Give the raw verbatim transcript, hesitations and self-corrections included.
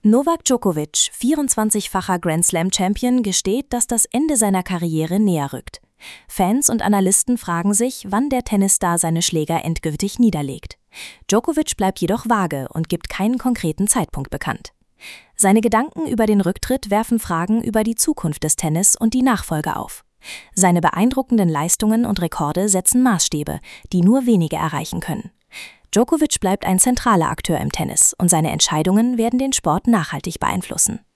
Novak Djokovic, vierundzwanzigfacher Grand-Slam-Champion, gesteht, dass das Ende seiner Karriere näher rückt. Fans und Analysten fragen sich, wann der Tennisstar seine Schläger endgültig niederlegt. Djokovic bleibt jedoch vage und gibt keinen konkreten Zeitpunkt bekannt. Seine Gedanken über den Rücktritt werfen Fragen über die Zukunft des Tennis und die Nachfolge auf. Seine beeindruckenden Leistungen und Rekorde setzen Maßstäbe, die nur wenige erreichen können. Djokovic bleibt ein zentraler Akteur im Tennis und seine Entscheidungen werden den Sport nachhaltig beeinflussen.